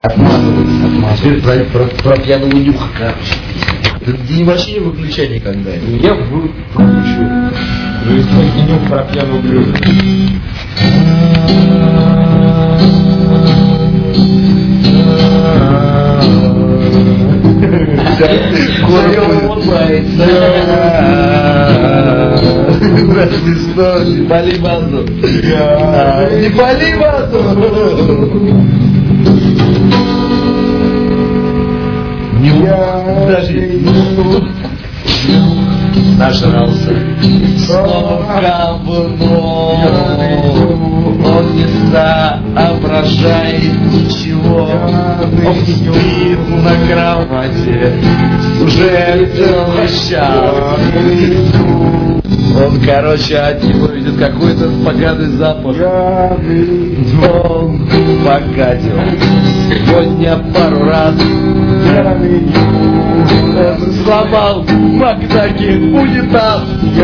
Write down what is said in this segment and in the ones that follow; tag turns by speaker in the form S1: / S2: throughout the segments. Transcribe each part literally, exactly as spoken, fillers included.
S1: Отмазывайся, отмазывайся. Про, про, про пьяного нюха, короче. Ты вообще не выключай никогда.
S2: Я выключу. Ну, если твой нюх про пьяного блюда.
S1: Смешно, не пали базу. Не пали базу. Даже нажрался. Снова говно. Он не соображает ничего. Он спит на кровати уже целый час. Он, короче, от него видит какой-то поганый запах. Он покатил сегодня пару раз. Он сломал Макдаки унитаз.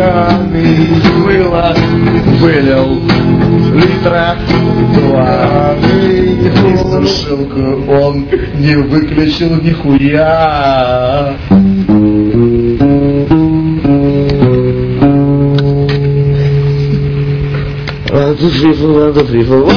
S1: Мыло вылил литра два. И сушилку он не выключил нихуя. One, two, three, four, one, two, three, four.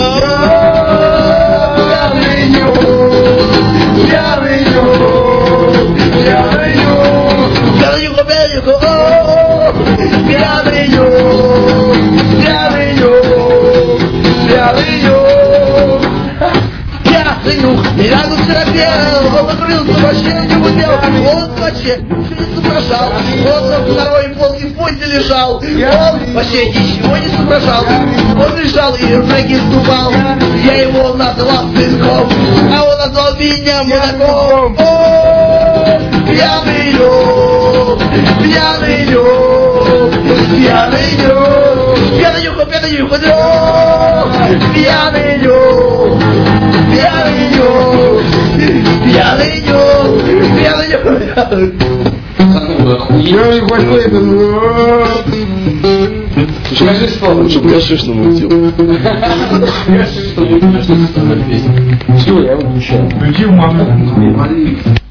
S1: Пьяный нюх, пьяный нюх, пьяный нюх, пьяный нюх, пьяный нюх, пьяный нюх, пьяный нюх, пьяный нюх, пьяный нюх. И рядом терапевт, он накрылся, вообще не удел, он вообще не соображал, он на второй полке в поте лежал, он вообще ничего не соображал. Он лежал и ноги ступал. Я его назвал сынком, а он назвал меня мудаком. О, пьяный нюх, пьяный нюх, пьяный нюх, пьяный нюх, пьяный нюх, пьяный нюх, пьяный нюх, пьяный нюх, пьяный нюх.
S2: Я не хочу это. Скажи слово,
S1: чтобы я шишну мутил.
S2: Скажи, что мутил, что это песня. Все, я выключаю. Включи в маму.